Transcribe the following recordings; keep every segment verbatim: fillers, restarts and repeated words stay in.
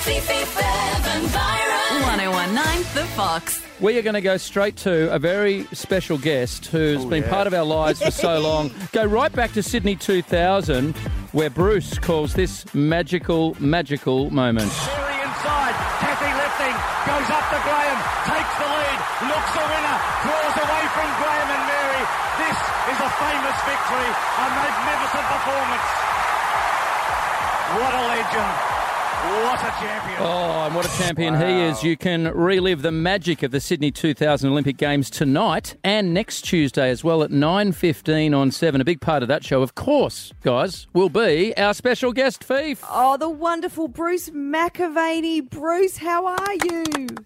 one oh one point nine The Fox. We are going to go straight to a very special guest who's Ooh, been yeah. part of our lives for so long. Go right back to Sydney two thousand, where Bruce calls this magical, magical moment. Sherry inside, Kathy lifting, goes up to Graham, takes the lead, looks a winner, draws away from Graham and Mary. This is a famous victory, a magnificent performance. What a legend. What a champion. Oh, and what a champion wow. he is. You can relive the magic of the Sydney two thousand Olympic Games tonight and next Tuesday as well at nine fifteen on seven. A big part of that show, of course, guys, will be our special guest, Fief. Oh, the wonderful Bruce McAvaney. Bruce, how are you?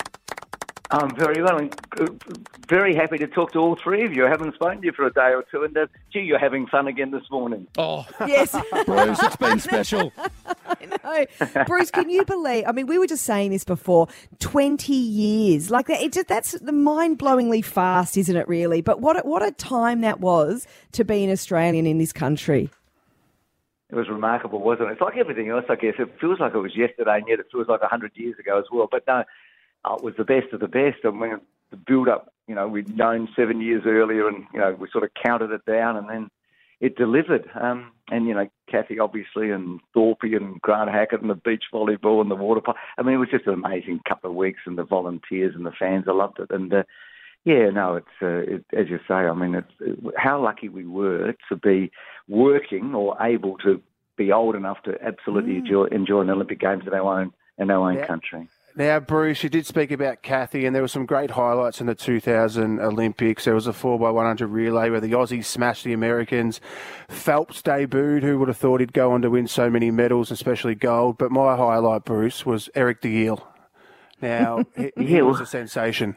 I'm very well and very happy to talk to all three of you. I haven't spoken to you for a day or two, and uh, gee, you're having fun again this morning. Oh, yes. Bruce, it's been special. I know. Bruce, can you believe, I mean, we were just saying this before, twenty years. Like, that, it just, that's the mind-blowingly fast, isn't it, really? But what a, what a time that was to be an Australian in this country. It was remarkable, wasn't it? It's like everything else, I guess. It feels like it was yesterday, and yet it feels like one hundred years ago as well. But no, oh, it was the best of the best. I mean, the build-up, you know, we'd known seven years earlier and, you know, we sort of counted it down and then it delivered. Um, and, you know, Kathy, obviously, and Thorpe and Grant Hackett and the beach volleyball and the water polo. I mean, it was just an amazing couple of weeks and the volunteers and the fans. I loved it. And, uh, yeah, no, it's, uh, it, as you say, I mean, it's it, how lucky we were to be working or able to be old enough to absolutely mm. enjoy, enjoy an Olympic Games in our own, in our own yeah. country. Now, Bruce, you did speak about Kathy, and there were some great highlights in the two thousand Olympics. There was a four by one hundred relay where the Aussies smashed the Americans. Phelps debuted. Who would have thought he'd go on to win so many medals, especially gold? But my highlight, Bruce, was Eric de Eel. Now, he, he yeah, was well, a sensation.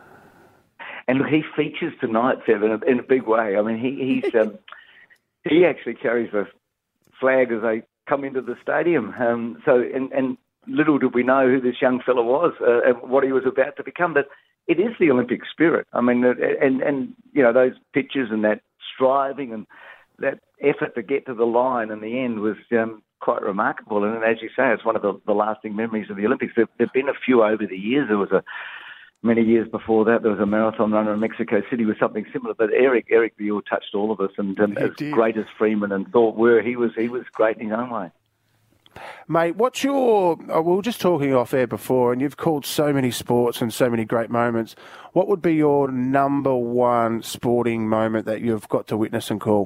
And look, he features tonight, Fev, in a, in a big way. I mean, he he's, um, he actually carries the flag as they come into the stadium. Um, so, and, and little did we know who this young fellow was uh, and what he was about to become. But it is the Olympic spirit. I mean, and, and you know, those pictures and that striving and that effort to get to the line in the end was um, quite remarkable. And as you say, it's one of the, the lasting memories of the Olympics. There have been a few over the years. There was a Many years before that, there was a marathon runner in Mexico City with something similar. But Eric, Eric de Eel touched all of us, and um, as did. great as Freeman and Thorpe were, he was he was great in his own way. Mate, what's your... Oh, we were just talking off air before, and you've called so many sports and so many great moments. What would be your number one sporting moment that you've got to witness and call?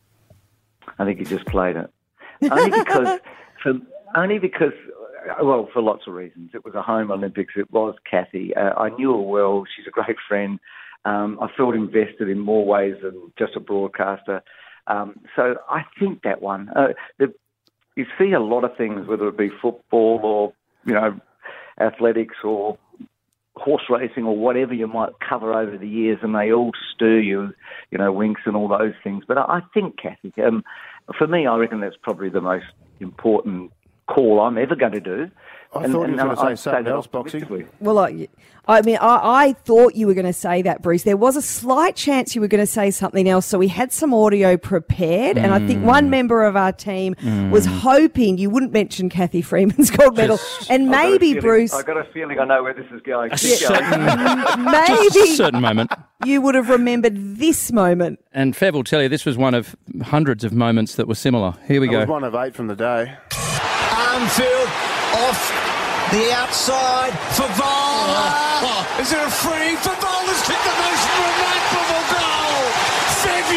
I think he just played it. Only because... for, only because... Well, for lots of reasons. It was a home Olympics. It was Kathy. Uh, I knew her well. She's a great friend. Um, I felt invested in more ways than just a broadcaster. Um, so I think that one. Uh, the, you see a lot of things, whether it be football or, you know, athletics or horse racing or whatever you might cover over the years, and they all stir you, you know, Winks and all those things. But I, I think, Kathy, um, for me, I reckon that's probably the most important call I'm ever going to do. I and, thought and you were going to say something say else, Boxy. Well, I, I mean, I, I thought you were going to say that, Bruce. There was a slight chance you were going to say something else, so we had some audio prepared, mm. and I think one member of our team mm. was hoping you wouldn't mention Kathy Freeman's gold medal, Just, and maybe, feeling, Bruce... I've got a feeling I know where this is going. A certain, maybe a certain moment. You would have remembered this moment. And Fev will tell you this was one of hundreds of moments that were similar. Here we It go. was one of eight from the day. Armfield off the outside for Vola. Oh, oh. Is it a free? For Vola's kicked the most remarkable goal. Fev,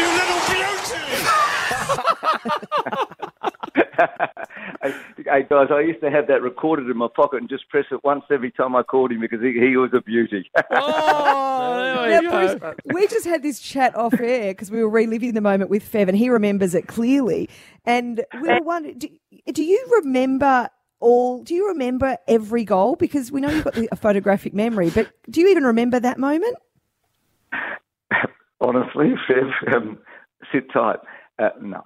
you little beauty. hey, hey, guys, I used to have that recorded in my pocket and just press it once every time I called him because he, he was a beauty. Oh, now, Bruce, we just had this chat off air because we were reliving the moment with Fev, and he remembers it clearly. And we were wondering, do, do you remember all? Do you remember every goal? Because we know you've got a photographic memory, but do you even remember that moment? Honestly, Fev, um, sit tight. Uh, no.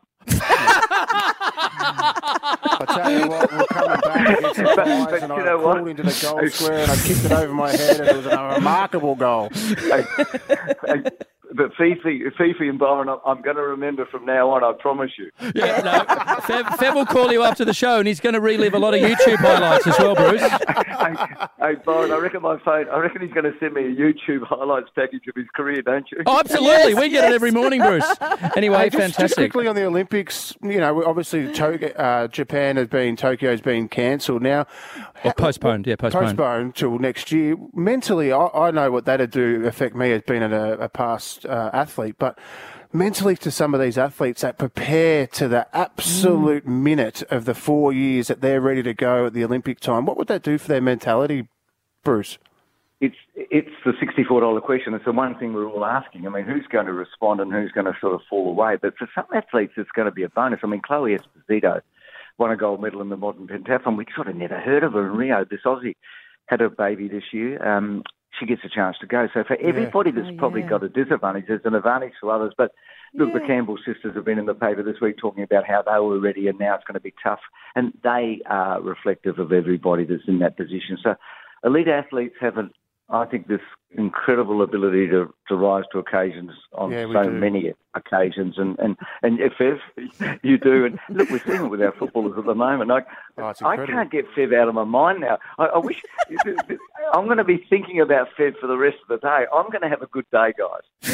I tell you what, we're coming back against the Pies, but and you I know crawled what? into the goal square and I kicked it over my head, and it was a remarkable goal. Hey, hey, but Fifi, Fifi and Byron, I'm, I'm going to remember from now on. I promise you. Yeah, no. Fev, Fev will call you after the show, and he's going to relive a lot of YouTube highlights as well, Bruce. hey, hey, Byron, I reckon my phone. I reckon he's going to send me a YouTube highlights package of his career, don't you? Oh, absolutely. Yes, we get yes. it every morning, Bruce. Anyway, hey, just, fantastic. Just quickly on the Olympics, you know, obviously to, uh, Japan has been, Tokyo's been cancelled now. Or postponed, yeah, postponed. Postponed till next year. Mentally, I, I know what that'd do affect me as being a, a past uh, athlete, but mentally to some of these athletes that prepare to the absolute mm. minute of the four years that they're ready to go at the Olympic time, what would that do for their mentality, Bruce? It's it's the sixty-four dollars question. It's the one thing we're all asking. I mean, who's going to respond and who's going to sort of fall away? But for some athletes, it's going to be a bonus. I mean, Chloe Esposito won a gold medal in the modern pentathlon. We sort of never heard of her in Rio. This Aussie had a baby this year. Um, she gets a chance to go. So for everybody yeah. that's oh, probably yeah. got a disadvantage, there's an advantage for others. But look, yeah. the Campbell sisters have been in the paper this week talking about how they were ready and now it's going to be tough. And they are reflective of everybody that's in that position. So elite athletes have, a, I think, this incredible ability to, to rise to occasions on yeah, so do. many occasions. And, and, and if Fev, you do. And look, we're seeing it with our footballers at the moment. I, oh, I can't get Fev out of my mind now. I, I wish... I'm going to be thinking about Fev for the rest of the day. I'm going to have a good day, guys.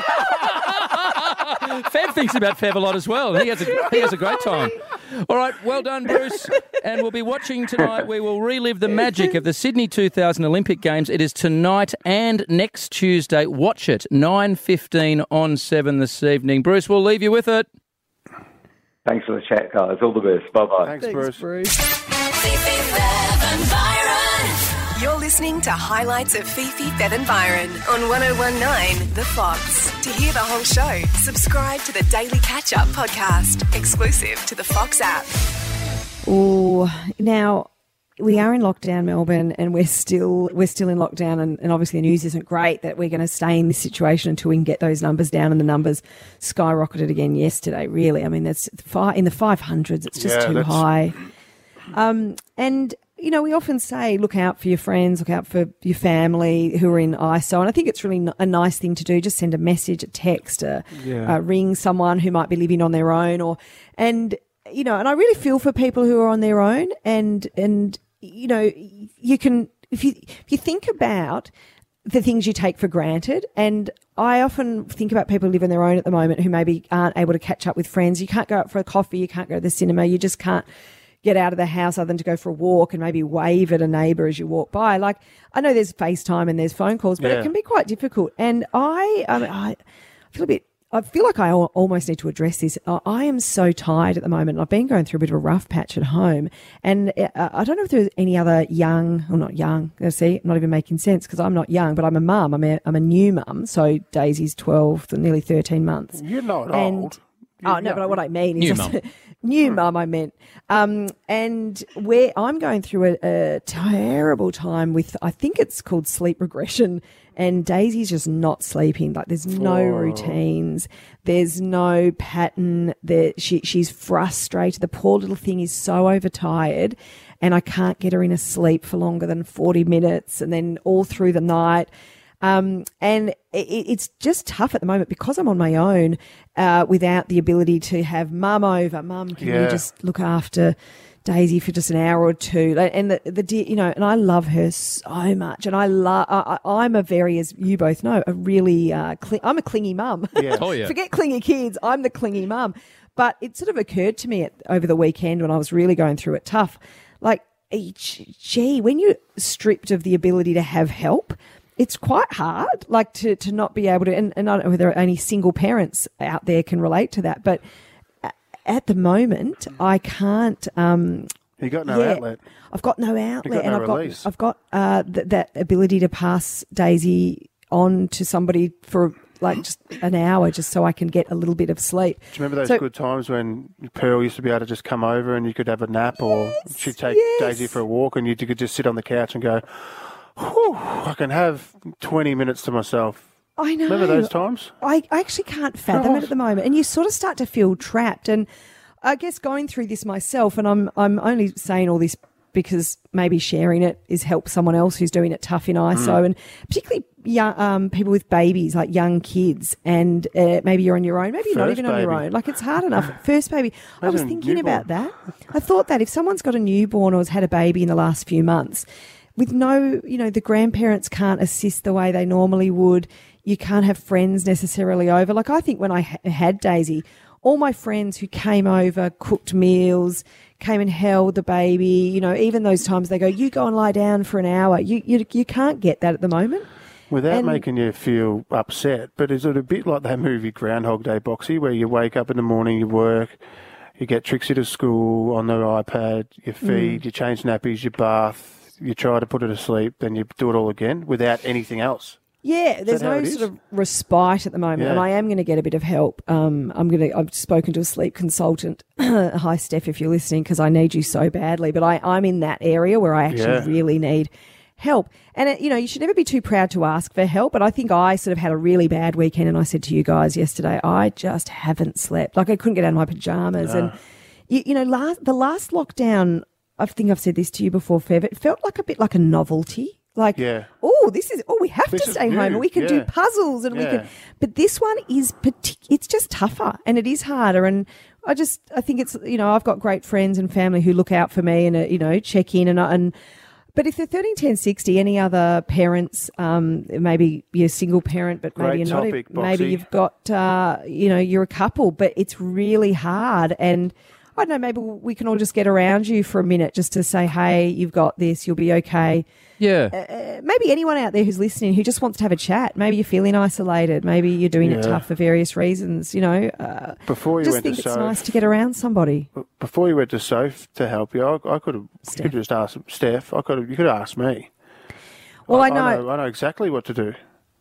Fev thinks about Fev a lot as well. He has a, he has a great time. All right, well done, Bruce. And we'll be watching tonight. We will relive the magic of the Sydney two thousand Olympic Games. It is tonight and next Tuesday. Watch it, nine fifteen on seven this evening. Bruce, we'll leave you with it. Thanks for the chat, guys. All the best. Bye-bye. Thanks, Thanks Bruce. Bruce. You're listening to highlights of Fifi, Fev and Byron on one oh one point nine The Fox. To hear the whole show, subscribe to the Daily Catch-Up podcast, exclusive to the Fox app. Oh, now we are in lockdown, Melbourne, and we're still we're still in lockdown, and, and obviously the news isn't great that we're going to stay in this situation until we can get those numbers down, and the numbers skyrocketed again yesterday. Really, I mean, that's five, in the five hundreds. It's just yeah, too that's... high. Um, and you know, we often say, look out for your friends, look out for your family who are in I S O. And I think it's really a nice thing to do. Just send a message, a text, a, yeah. uh, ring someone who might be living on their own, or, and, you know, and I really feel for people who are on their own. And, and, you know, you can, if you, if you think about the things you take for granted, and I often think about people who live on their own at the moment who maybe aren't able to catch up with friends. You can't go out for a coffee. You can't go to the cinema. You just can't get out of the house other than to go for a walk and maybe wave at a neighbour as you walk by. Like, I know there's FaceTime and there's phone calls, but yeah. it can be quite difficult. And I, I, mean, I feel a bit, I feel like I al- almost need to address this. I, I am so tired at the moment. I've been going through a bit of a rough patch at home. And uh, I don't know if there's any other young, or not young, I see, I'm not even making sense because I'm not young, but I'm a mum. I'm a, I'm a new mum. So Daisy's twelve, nearly thirteen months. You're not and, old. You're oh, no, young. But what I mean New is... mum. New mum, I meant. Um, and where I'm going through a, a terrible time with, I think it's called sleep regression, and Daisy's just not sleeping. Like, there's no oh. routines. There's no pattern. There, she, she's frustrated. The poor little thing is so overtired, and I can't get her in a sleep for longer than forty minutes, and then all through the night. Um, and it, it's just tough at the moment because I'm on my own, uh, without the ability to have mum over. Mum, can yeah. you just look after Daisy for just an hour or two? And the, the, you know, and I love her so much. And I love, I, I'm a very, as you both know, a really, uh, cling, I'm a clingy mum. Yeah. Oh, yeah. Forget clingy kids. I'm the clingy mum. But it sort of occurred to me at, over the weekend when I was really going through it tough. Like, gee, when you're stripped of the ability to have help, it's quite hard, like to, to not be able to, and, and I don't know whether any single parents out there can relate to that, but at the moment, I can't. Um, you got no yeah, outlet. I've got no outlet, got and no I've release. got I've got uh, th- that ability to pass Daisy on to somebody for like just an hour, just so I can get a little bit of sleep. Do you remember those So- good times when Pearl used to be able to just come over and you could have a nap, or Yes, she'd take yes. Daisy for a walk and you could just sit on the couch and go, whew, I can have twenty minutes to myself. I know. Remember those times? I, I actually can't fathom Gosh. it at the moment. And you sort of start to feel trapped. And I guess going through this myself, and I'm I'm only saying all this because maybe sharing it is help someone else who's doing it tough in I S O, Mm. and particularly young, um, people with babies, like young kids, and uh, maybe you're on your own, maybe you're not First even on your baby. own. Like, it's hard enough. First baby. I was Imagine thinking newborn. about that. I thought that if someone's got a newborn or has had a baby in the last few months, with no, you know, the grandparents can't assist the way they normally would. You can't have friends necessarily over. Like, I think when I ha- had Daisy, all my friends who came over, cooked meals, came and held the baby, you know, even those times they go, you go and lie down for an hour. You you, you can't get that at the moment. Without And- making you feel upset, but is it a bit like that movie Groundhog Day, Boxy, where you wake up in the morning, you work, you get Trixie to school on their iPad, you feed, Mm. you change nappies, you bath, you try to put her to sleep, then you do it all again without anything else? Yeah, there's that how no it is? sort of respite at the moment, Yeah. and I am going to get a bit of help. Um, I'm going to. I've spoken to a sleep consultant. Hi, Steph, if you're listening, because I need you so badly. But I, I'm in that area where I actually Yeah. really need help. And it, you know, you should never be too proud to ask for help. But I think I sort of had a really bad weekend, and I said to you guys yesterday, I just haven't slept. Like, I couldn't get out of my pajamas, and you, you know, last the last lockdown. I think I've said this to you before, Fev. It felt like a bit like a novelty. Like, Yeah. oh, this is, oh, we have This to is stay home and new, we can do yeah. puzzles and we Yeah. can, but this one is, partic- it's just tougher and it is harder. And I just, I think it's, you know, I've got great friends and family who look out for me and, uh, you know, check in and, and, but if they're thirteen, ten, sixty, any other parents, um, maybe you're a single parent, but maybe Great you're not, topic, maybe Boxy. you've got, uh, you know, you're a couple, but it's really hard. And I don't know, maybe we can all just get around you for a minute just to say, hey, you've got this, you'll be okay. Yeah. Uh, maybe anyone out there who's listening who just wants to have a chat. Maybe you're feeling isolated. Maybe you're doing it Yeah. tough for various reasons. You know, uh, Before you just went think to it's Soph, nice to get around somebody. before you went to Soph to help you, I, I could have, you Steph. could have just asked Steph. I could have, you could have asked me. Well, I I know. know, I know exactly what to do.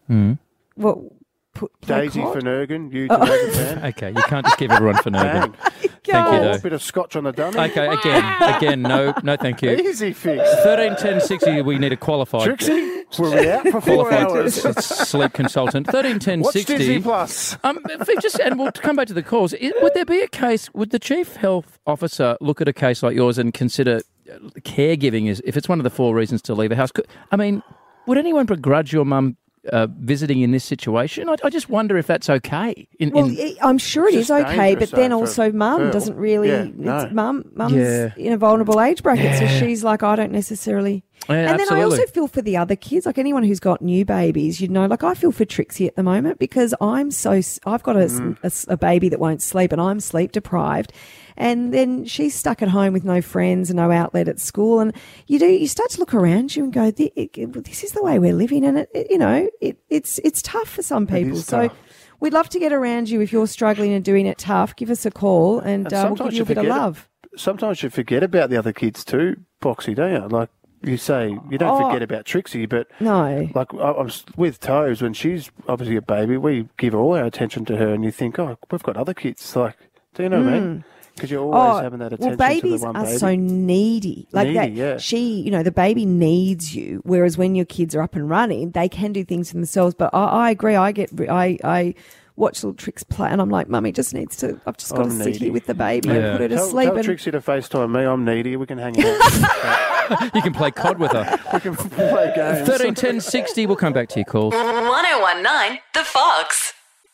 Well, put, play Daisy cod? Finnegan, you Oh. Finnegan fan. Okay, you can't just give everyone for Bang. Thank you, though. A bit of scotch on the dummy. Okay, again, again, no, no, thank you. Easy fix. Thirteen, ten, sixty. We need a qualified, Trixie, were we out for four qualified hours? s- sleep consultant. Thirteen, ten, Watch sixty. Disney Plus. Um, if we just and we'll come back to the calls. I- Would there be a case? Would the chief health officer look at a case like yours and consider uh, caregiving is if it's one of the four reasons to leave a house? Could, I mean, would anyone begrudge your mum uh, visiting in this situation? I, I just wonder if that's okay. In, Well, in, I- I'm sure it It's is just okay, but dangerous, then though, for also mum Pearl. doesn't really. Yeah, no. It's mum. Mum's Yeah. in a vulnerable age bracket, so Yeah. she's like, I don't necessarily. Yeah, and then I absolutely. also feel for the other kids, like anyone who's got new babies. You know, like I feel for Trixie at the moment because I'm so. s- I've got a, s- Mm. a s- a baby that won't sleep, and I'm sleep deprived. And then she's stuck at home with no friends and no outlet at school. And you do, you start to look around you and go, "Thi- it- "This is the way we're living." And it, it you know, it, it's it's tough for some people. is So. tough. We'd love to get around you if you're struggling and doing it tough. Give us a call and, And uh, we'll sometimes give you a bit of forget it. love. Sometimes you forget about the other kids too, Boxy, don't you? Like you say, you don't Oh. forget about Trixie, but No. like I, I'm s- with Toes when she's obviously a baby, we give all our attention to her, and you think, oh, we've got other kids. Like, do you know what I mean? Because you're always having that attention Hmm. well, babies to the one are baby. so needy. Like Needy, that, yeah. she, you know, the baby needs you. Whereas when your kids are up and running, they can do things for themselves. But I, I agree. I get, I, I watch little Trix play, and I'm like, Mummy just needs to. I've just got I'm to sit needy. here with the baby Yeah. and put her to Tell, sleep. tell and Trixie to FaceTime me. I'm needy. We can hang out. you can play C O D with her. we can play games. Thirteen, ten, sixty. We'll come back to your calls. one oh one nine The Fox.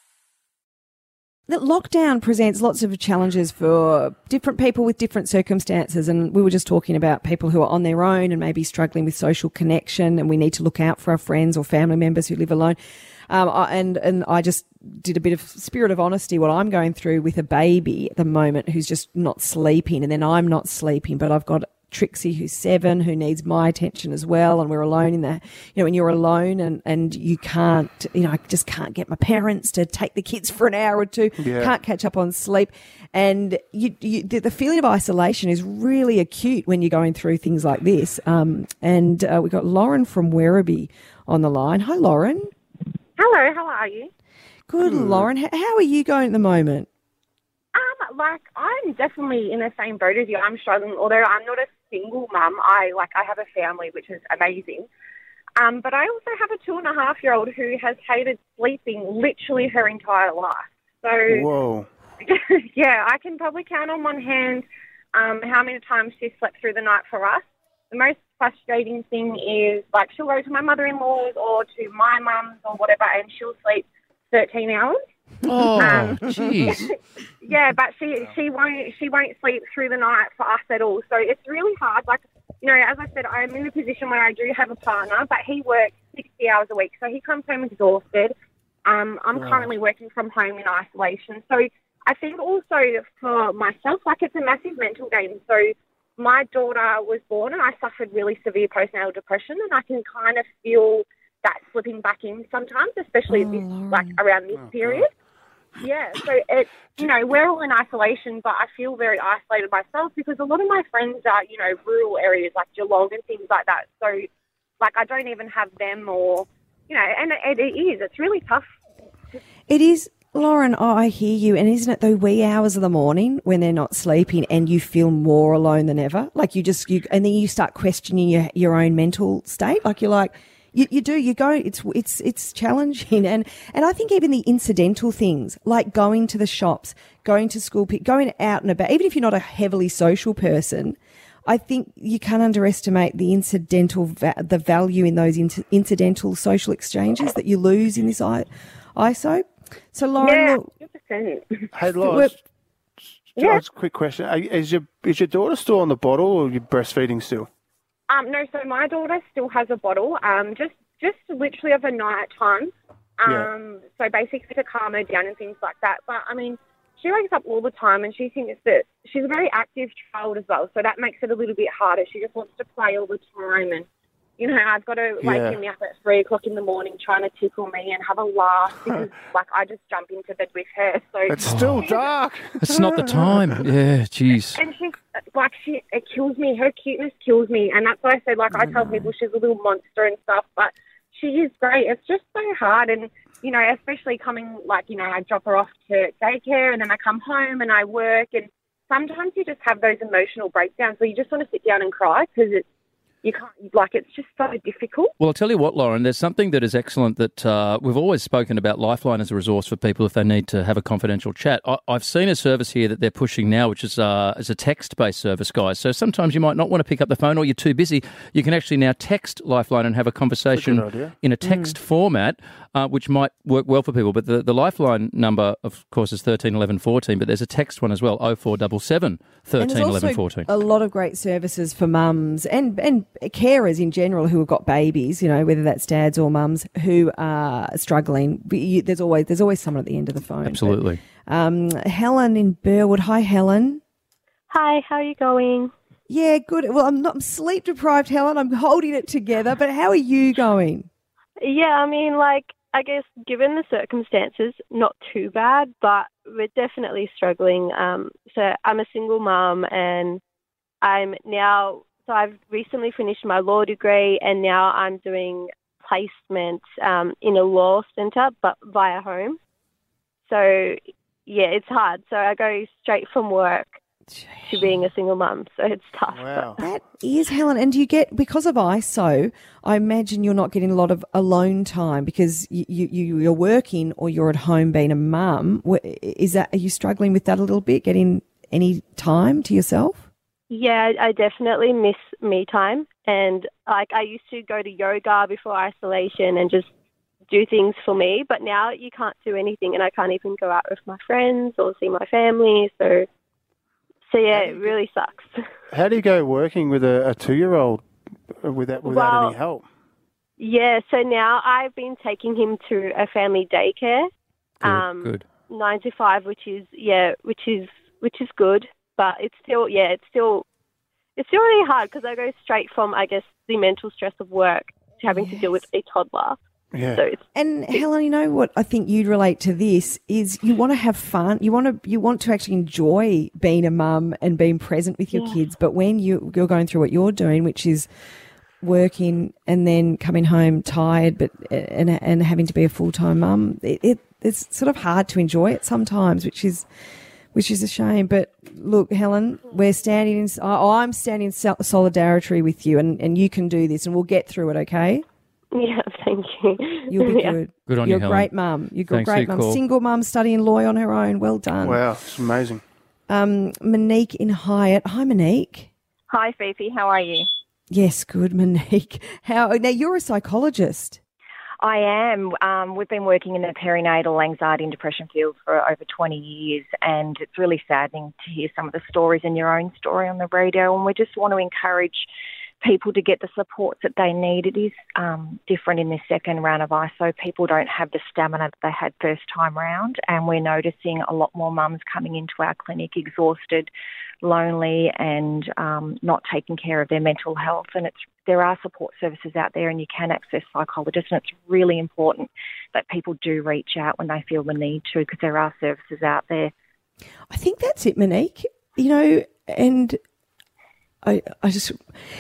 that lockdown presents lots of challenges for different people with different circumstances. And we were just talking about people who are on their own and maybe struggling with social connection, and we need to look out for our friends or family members who live alone. Um, I, and, and I just did a bit of spirit of honesty, what I'm going through with a baby at the moment who's just not sleeping, and then I'm not sleeping, but I've got Trixie, who's seven, who needs my attention as well, and we're alone in the, you know, when you're alone and, and you can't, you know, I just can't get my parents to take the kids for an hour or two, Yeah. can't catch up on sleep, and you, you, the, the feeling of isolation is really acute when you're going through things like this. Um, and uh, we've got Lauren from Werribee on the line. Hi, Lauren. Hello, how are you? Good, Lauren. H- how are you going at the moment? Um, like, I'm definitely in the same boat as you. I'm struggling, although I'm not a single mum. I, like, I have a family, which is amazing. Um, but I also have a two and a half year old who has hated sleeping literally her entire life. So, Whoa. yeah, I can probably count on one hand um, how many times she slept through the night for us. the most frustrating thing is, like, she'll go to my mother-in-law's or to my mum's or whatever, and she'll sleep thirteen hours. Oh, Um, jeez. Yeah, but she she won't she won't sleep through the night for us at all. So it's really hard. Like, you know, as I said, I'm in a position where I do have a partner, but he works sixty hours a week, so he comes home exhausted. Um, I'm Wow. currently working from home in isolation, so I think also for myself, like, it's a massive mental game. So my daughter was born, and I suffered really severe postnatal depression, and I can kind of feel that slipping back in sometimes, especially Oh, this, Lauren. like around this period. Yeah, so it's, you know, we're all in isolation, but I feel very isolated myself because a lot of my friends are, you know, rural areas like Geelong and things like that. So, like, I don't even have them or, you know, and it, it is. It's really tough. It is, Lauren, oh, I hear you. And isn't it the wee hours of the morning when they're not sleeping and you feel more alone than ever? Like, you just, you, and then you start questioning your, your own mental state. Like, you're like, You, you do, you go, it's, it's, it's challenging. And, and I think even the incidental things, like going to the shops, going to school, pick- going out and about, even if you're not a heavily social person, I think you can't underestimate the incidental, va- the value in those inc- incidental social exchanges that you lose in this I- I S O. So, Lauren, Yeah, look, one hundred percent. Hey, Loz, We're- Yeah. just a quick question. Are, is, your, is your daughter still on the bottle or are you breastfeeding still? Um, no, so my daughter still has a bottle, um, just just literally of a night time. Um, Yeah. So basically to calm her down and things like that. But, I mean, she wakes up all the time and she thinks that she's a very active child as well, so that makes it a little bit harder. She just wants to play all the time and, you know, I've got to wake Yeah. him up at three o'clock in the morning trying to tickle me and have a laugh because, like, I just jump into bed with her. So It's still dark. It's not the time. Yeah, jeez. And she's, like, she, it kills me. Her cuteness kills me. And that's why I say, like, I tell people she's a little monster and stuff, but she is great. It's just so hard. And, you know, especially coming, like, you know, I drop her off to daycare and then I come home and I work. And sometimes you just have those emotional breakdowns where you just want to sit down and cry because it's, you can't, like, it's just so difficult. Well, I'll tell you what, Lauren, there's something that is excellent that uh, we've always spoken about Lifeline as a resource for people if they need to have a confidential chat. I, I've seen a service here that they're pushing now, which is, uh, is a text-based service, guys. So sometimes you might not want to pick up the phone or you're too busy. You can actually now text Lifeline and have a conversation That's a good idea. in a text format, uh, which might work well for people. But the, the Lifeline number, of course, is thirteen eleven fourteen, but there's a text one as well, oh four seven seven, and thirteen there's eleven also fourteen. a lot of great services for mums and, and carers in general who have got babies, you know, whether that's dads or mums who are struggling. But you, there's always there's always someone at the end of the phone. Absolutely. But, um, Helen in Burwood. Hi, Helen. Hi, how are you going? Yeah, good. Well, I'm not I'm sleep deprived, Helen. I'm holding it together. But how are you going? Yeah, I mean, like, I guess given the circumstances, not too bad, but we're definitely struggling. Um, so I'm a single mum and I'm now, so I've recently finished my law degree and now I'm doing placement um, in a law centre, but via home. So, yeah, it's hard. So I go straight from work to being a single mum, so it's tough. Wow. That is, Helen. And do you get, because of I S O, I imagine you're not getting a lot of alone time because you, you, you're working or you're at home being a mum. Wh- Is that, are you struggling with that a little bit, getting any time to yourself? Yeah, I definitely miss me time. And like I used to go to yoga before isolation and just do things for me. But now you can't do anything and I can't even go out with my friends or see my family. So, so yeah, it really sucks. How do you go working with a, a two-year-old without, without Well, any help? Yeah, so now I've been taking him to a family daycare. Good, um, good. Nine to five, which is, yeah, which is, which is good. But it's still, yeah, it's still, it's still really hard because I go straight from, I guess, the mental stress of work to having to deal with a toddler. Yeah. So it's, And Helen, you know what I think you'd relate to this is you want to have fun. You want to you want to actually enjoy being a mum and being present with your Yeah. kids. But when you you're going through what you're doing, which is working and then coming home tired, but and and having to be a full time mum, it, it it's sort of hard to enjoy it sometimes, which is which is a shame. But look, Helen, we're standing in. I'm standing in sol- solidarity with you, and and you can do this, and we'll get through it. Okay. yeah, thank you. You'll be Yeah. good. Good on you, You're a Helen. great mum. You're a Thanks for great your mum. call. Single mum studying law on her own. Well done. Wow, it's amazing. Um, Monique in Hyatt. Hi, Monique. Hi, Fifi. How are you? Yes, good, Monique. How now? You're a psychologist. I am. Um, we've been working in the perinatal anxiety and depression field for over twenty years, and it's really saddening to hear some of the stories in your own story on the radio, and we just want to encourage people to get the supports that they need. It is um, different in this second round of I S O. People don't have the stamina that they had first time round, and we're noticing a lot more mums coming into our clinic exhausted, lonely, and um, not taking care of their mental health. And it's there are support services out there, and you can access psychologists, and it's really important that people do reach out when they feel the need to, because there are services out there. I think that's it, Monique. You know, and I, I just...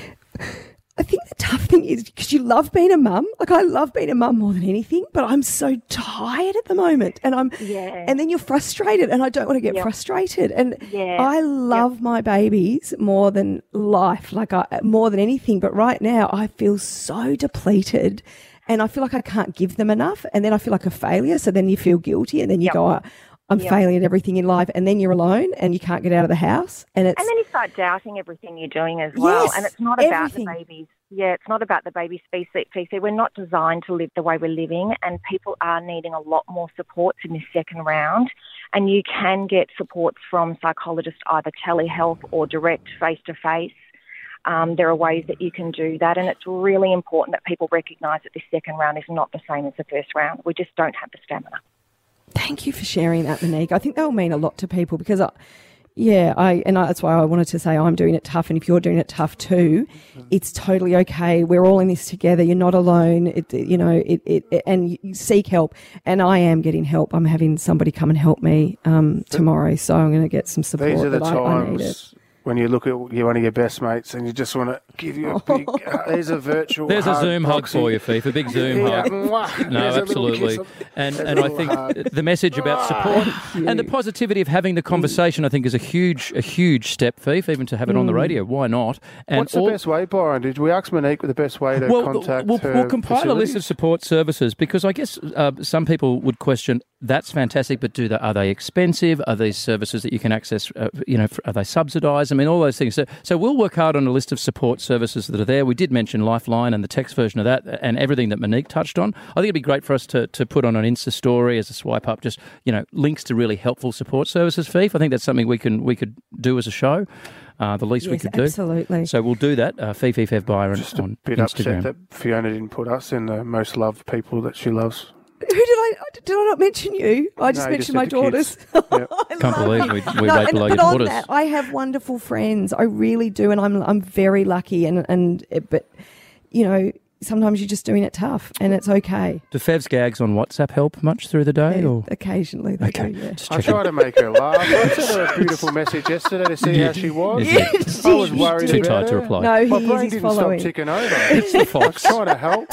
I think the tough thing is because you love being a mum. Like, I love being a mum more than anything, but I'm so tired at the moment, and I'm, yeah. and then you're frustrated, and I don't want to get yep. frustrated. And yeah. I love yep. my babies more than life, like I, more than anything. But right now, I feel so depleted, and I feel like I can't give them enough, and then I feel like a failure. So then you feel guilty, and then you yep. go, oh, I'm yep. failing at everything in life, and then you're alone and you can't get out of the house, and it's and then you start doubting everything you're doing as well. Yes, and it's not everything. about the babies. Yeah, it's not about the baby species. We're not designed to live the way we're living, and people are needing a lot more supports in this second round. And you can get supports from psychologists, either telehealth or direct face-to-face. Um, there are ways that you can do that, and it's really important that people recognise that this second round is not the same as the first round. We just don't have the stamina. Thank you for sharing that, Monique. I think that will mean a lot to people because, I, yeah, I and I, that's why I wanted to say I'm doing it tough, and if you're doing it tough too, it's totally okay. We're all in this together. You're not alone. It, you know, it, it, it and you seek help. And I am getting help. I'm having somebody come and help me um, tomorrow, so I'm going to get some support. These are the that I, I need it. times when you look at your, one of your best mates and you just want to give you a big, uh, there's a virtual There's hug, a Zoom hug Foxy. for you, Fife, a big Zoom Yeah, hug. mwah. No, There's a little absolutely. kiss. And There's and a I little think hug. the message about support and the positivity of having the conversation, I think, is a huge a huge step, Fife, even to have it on the radio. Why not? And What's the all- best way, Byron? Did we ask Monique the best way to well, contact we'll, her we'll compile a list facilities? of support services because I guess uh, some people would question, that's fantastic, but do they, are they expensive? Are these services that you can access, uh, you know, are they subsidised? I mean, all those things. So, so we'll work hard on a list of support services that are there. We did mention Lifeline and the text version of that and everything that Monique touched on. I think it'd be great for us to, to put on an Insta story as a swipe up, just, you know, links to really helpful support services, Fife. I think that's something we can we could do as a show. Uh, the least yes, we could do. Absolutely. So we'll do that. Uh, Fifi Fev Byron Just a on bit Instagram. upset that Fiona didn't put us in the most loved people that she loves. Who did I? Did I not mention you? I just No, you mentioned just my said the daughters. kids. Yep. I Can't love believe you. we, we No, rate and- below but your on daughters. that, I have wonderful friends. I really do, and I'm I'm very lucky. And and but you know, sometimes you're just doing it tough, and it's okay. Do Fev's gags on WhatsApp help much through the day? Yeah, Or occasionally, they okay, do, yeah. just I checking. tried to make her laugh. I sent her a beautiful message yesterday to see You- how she was. you did. I was You worried Too about tired to her. reply. No, My he brain is. He's didn't following. stop ticking over. It's the I was Fox. trying to help.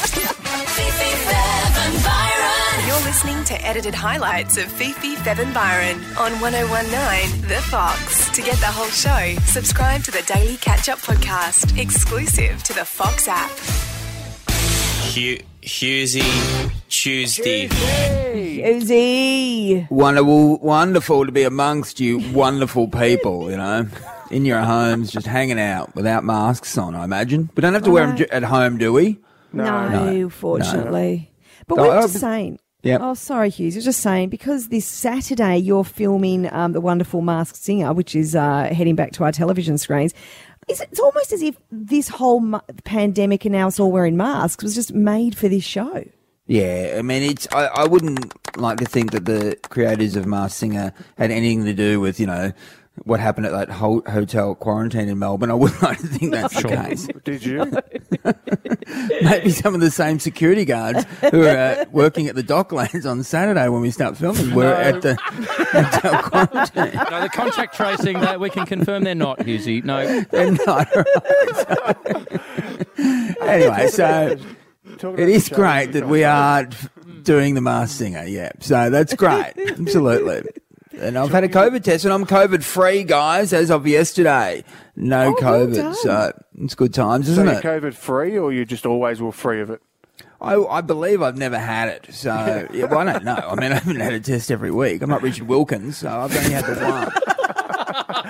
Fifi, Fev and Byron. You're listening to edited highlights of Fifi, Fev and Byron on ten nineteen The Fox. To get the whole show, subscribe to the Daily Catch-Up podcast, exclusive to the Fox app. Hu- Husey Tuesday. Uzi. Wonderful, wonderful to be amongst you wonderful people, you know, in your homes, just hanging out without masks on, I imagine. We don't have to wear them Right. at home, do we? No, No. fortunately. But Oh, we're oh, just but- saying. Yep. Oh, sorry, Hughes. I was just saying, because this Saturday you're filming um, The Wonderful Masked Singer, which is uh, heading back to our television screens. It's, it's almost as if this whole ma- pandemic and now it's all wearing masks was just made for this show. Yeah, I mean, it's. I, I wouldn't like to think that the creators of Masked Singer had anything to do with, you know, what happened at that ho- hotel quarantine in Melbourne. I wouldn't like to think that's the case. Did you? Maybe some of the same security guards who were uh, working at the Docklands on Saturday when we start filming were No. at the hotel quarantine. No, the contact tracing, that we can confirm they're not, Husey. No. They're not, right? So, anyway, so Talking it about is the great shows, that we are doing the Masked Singer, yeah. So that's great, absolutely. And I've had a COVID test and I'm COVID free, guys, as of yesterday. No Oh, well COVID, done. so it's good times, So isn't you're it? COVID free, or you just always were free of it? I, I believe I've never had it, so yeah, well, I don't know. I mean, I haven't had a test every week. I'm not Richard Wilkins, so I've only had the one.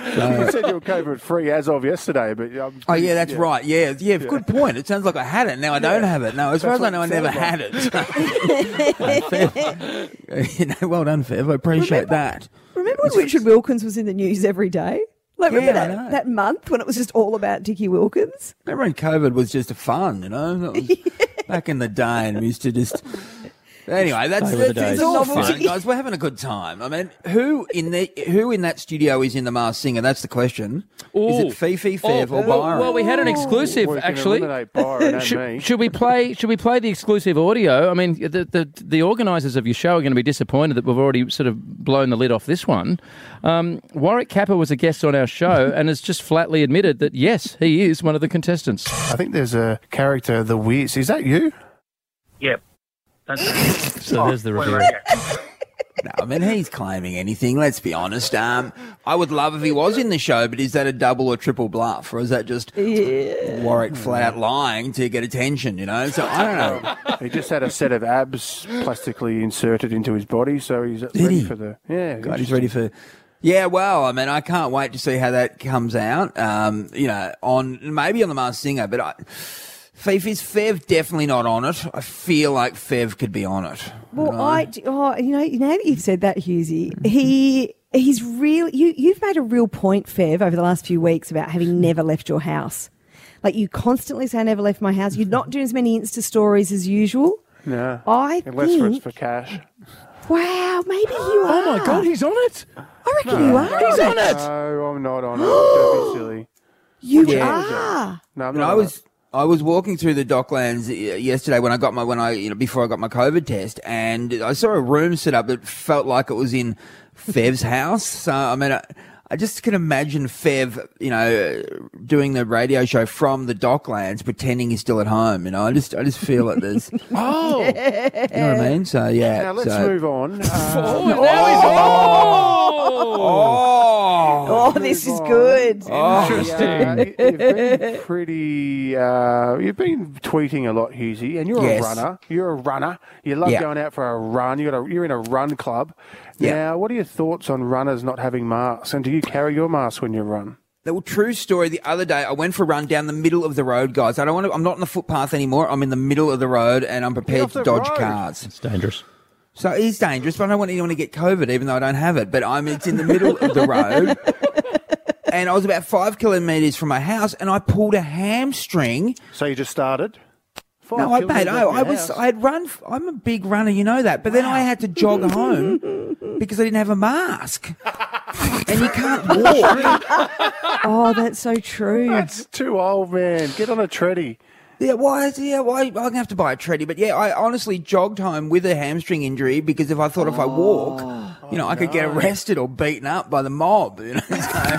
You said you were COVID-free as of yesterday, but... Um, Oh, yeah, that's right. Yeah, yeah, good point. It sounds like I had it. Now I don't Yeah. have it. No, as far as That's I know, I what it never sounded had it. you know, well done, Fev. I appreciate that. Remember when Richard Wilkins was in the news every day? Like, remember Yeah, I that, know. that month when it was just all about Dickie Wilkins? Remember when COVID was just a fun, you know? That was back in the day, and we used to just... Anyway, that's, They were the that's days. it's all Novelty. fun, guys. We're having a good time. I mean, who in the who in that studio is in the Masked Singer? That's the question. Is Ooh. it Fifi, Fev, Oh, or well, Byron? well, we had an exclusive Well, you can actually. eliminate Byron and me. Should, should we play? Should we play the exclusive audio? I mean, the the, the organisers of your show are going to be disappointed that we've already sort of blown the lid off this one. Um, Warwick Capper was a guest on our show and has just flatly admitted that yes, he is one of the contestants. I think there's a character, the Wiz. Is that you? Yep. That's So there's the review. No, I mean, he's claiming anything, let's be honest. Um, I would love if he was in the show, but is that a double or triple bluff? Or is that just Warwick flat out lying to get attention, you know? So I don't know. He just had a set of abs plastically inserted into his body, so he's Did ready he? for the... Yeah. God, he's ready for... Yeah, well, I mean, I can't wait to see how that comes out, um, you know, on maybe on The Masked Singer, but I... Fifi's Fev definitely not on it. I feel like Fev could be on it. Well, you know? I, oh, you know, now that you've said that, Hughesy, he, he's really, you, you've made a real point, Fev, over the last few weeks about having never left your house. Like, you constantly say, I never left my house. You're not doing as many Insta stories as usual. No. I Unless for, it's think, for cash. wow, maybe you are. Oh my God, he's on it. I reckon you are. He's on it. No, I'm not on it. Don't be silly. You Yeah. are. No, I'm You not know, I on was it. I was walking through the Docklands y- yesterday when I got my when I you know before I got my COVID test, and I saw a room set up that felt like it was in Fev's house. So I mean, I, I just can imagine Fev, you know, doing the radio show from the Docklands, pretending he's still at home. You know, I just I just feel like there's, you Oh, know what I mean? So yeah. Now, let's so, move on. Uh, oh, now he's oh. Oh, this is good. Interesting. You've been pretty. Uh, you've been tweeting a lot, Hughesy, and you're Yes. a runner. You're a runner. You love Yeah. going out for a run. You got a, you're in a run club. Yeah. Now, what are your thoughts on runners not having masks? And do you carry your mask when you run? The true story. The other day, I went for a run down the middle of the road, guys. I don't want to. I'm not on the footpath anymore. I'm in the middle of the road, and I'm Get prepared off to the dodge road. cars. It's dangerous. So it is dangerous, but I don't want anyone to get COVID, even though I don't have it. But I'm it's in the middle of the road, and I was about five kilometres from my house, and I pulled a hamstring. So you just started? Five No, I mate, kilometres I, off I your was house. I had run. I'm a big runner, you know that. But then I had to jog home because I didn't have a mask, and you can't walk. Oh, that's so true. That's too old, man. Get on a treadie. Yeah, why? Yeah, why? I'm gonna have to buy a treadie. But yeah, I honestly jogged home with a hamstring injury because if I thought if I walk, you know, I could get arrested or beaten up by the mob. You know,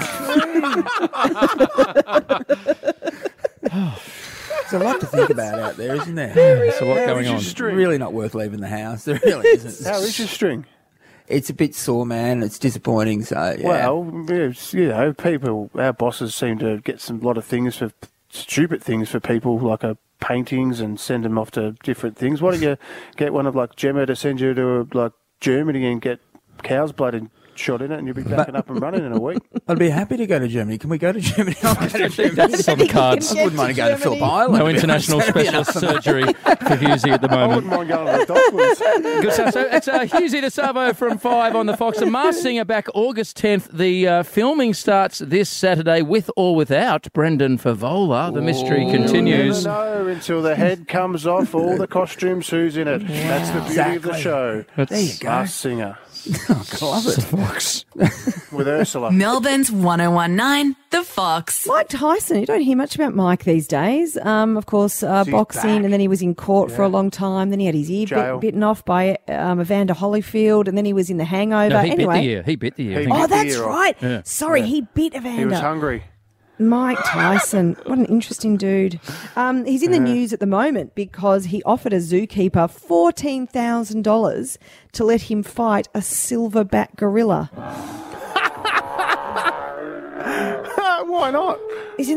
there's a lot to think about out there, isn't there? There's a lot How going is your on. string? Really not worth leaving the house. There really isn't. How is your string? It's a bit sore, man. It's disappointing. So yeah. Well, it's, you know, people, our bosses seem to get some lot of things for stupid things for people, like a paintings, and send them off to different things. Why don't you get one of like Gemma to send you to like Germany and get cow's blood and shot in it, and you'll be back and up and running in a week. I'd be happy to go to Germany. Can we go to Germany? I'll go to Germany. That's on the cards. I wouldn't mind going to Phillip Island. No to be international honest. That'd be specialist enough. surgery for Hughesy at the I wouldn't moment. mind going to the Docklands. Good stuff. So it's uh, Hughesy de Savo from five on the Fox. The Masked Singer back August tenth. The uh, filming starts this Saturday with or without Brendan Favola. The mystery continues. You never know until the head comes off all the costumes who's in it. That's the beauty of the Exactly. show. There you go. Masked Singer I love it. Fox. with Ursula. Melbourne's one oh one nine, The Fox. Mike Tyson, you don't hear much about Mike these days. Um, of course, uh, He's boxing, back. and then he was in court for a long time. Then he had his ear Jail. bit, bitten off by um, Evander Holyfield, and then he was in The Hangover. No, he anyway, bit the ear. He bit the ear. I He think. oh, bit the that's ear off. right. Yeah. Sorry, Yeah. he bit Evander. He was hungry. Mike Tyson, what an interesting dude. Um, he's in the news at the moment because he offered a zookeeper fourteen thousand dollars to let him fight a silverback gorilla. Why not? Isn't that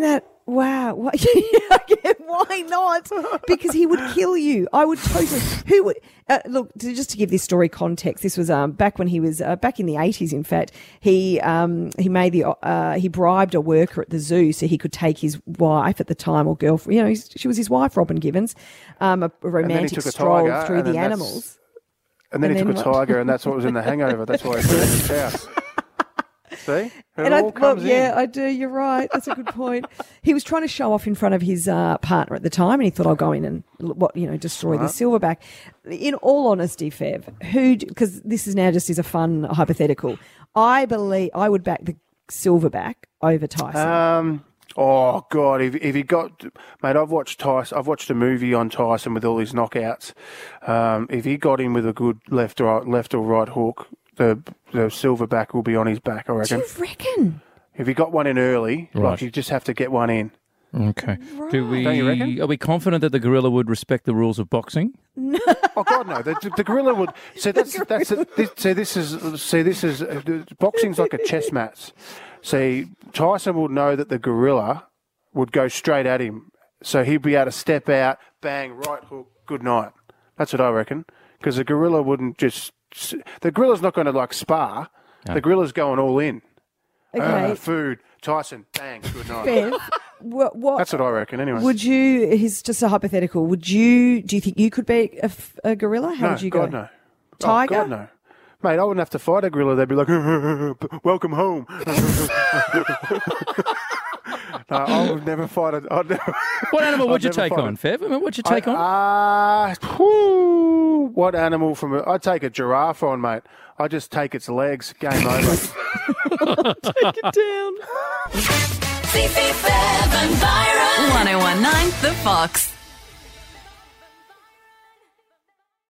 Wow. Why, yeah, why not? Because he would kill you. I would totally. Who would uh, look? To, just to give this story context, this was um, back when he was uh, back in the eighties. In fact, he um, he made the uh, he bribed a worker at the zoo so he could take his wife at the time or girlfriend. You know, she was his wife, Robin Givens. Um, a, a romantic stroll tiger, through the animals. And then and he then took a what? tiger, and that's what was in the Hangover. That's why he put it in his house. See? It And all I, comes well, yeah, in. I do. You're right. That's a good point. He was trying to show off in front of his uh, partner at the time, and he thought, "I'll go in and what you know destroy Smart. the silverback." In all honesty, Fev, who because this is now just is a fun hypothetical. I believe I would back the silverback over Tyson. Um. Oh God! If if he got, mate, I've watched Tyson. I've watched a movie on Tyson with all his knockouts. Um, if he got him with a good left or right, left or right hook, the the silverback will be on his back. I reckon. Do you reckon? If he got one in early, Right. like you just have to get one in. Okay. Do we? Don't you reckon? Are we confident that the gorilla would respect the rules of boxing? Oh God, no! The, the gorilla would. So that's that's. A, this, see, this is. See, this is. Uh, boxing's like a chess match. See, Tyson would know that the gorilla would go straight at him, so he'd be able to step out, bang, right hook, good night. That's what I reckon. Because the gorilla wouldn't just. The gorilla's not going to like spar. No. The gorilla's going all in. Okay. Uh, food, Tyson, bang, good night. Fev, what, what That's what I reckon. Anyway. would you? He's just a hypothetical. Would you? Do you think you could be a, f- a gorilla? How no, would you God, go? no. Tiger? Oh, God, no. Mate, I wouldn't have to fight a gorilla. They'd be like, welcome home. No, I would never fight a... I'd never, What animal would I'd you never take fight on, a- Fev? I mean, what'd you take I, on? Uh, whew, what animal from... A, I'd take a giraffe on, mate. I'd just take its legs. Game over. Take it down. Fifi, Fev and Byron. ten nineteen The Fox.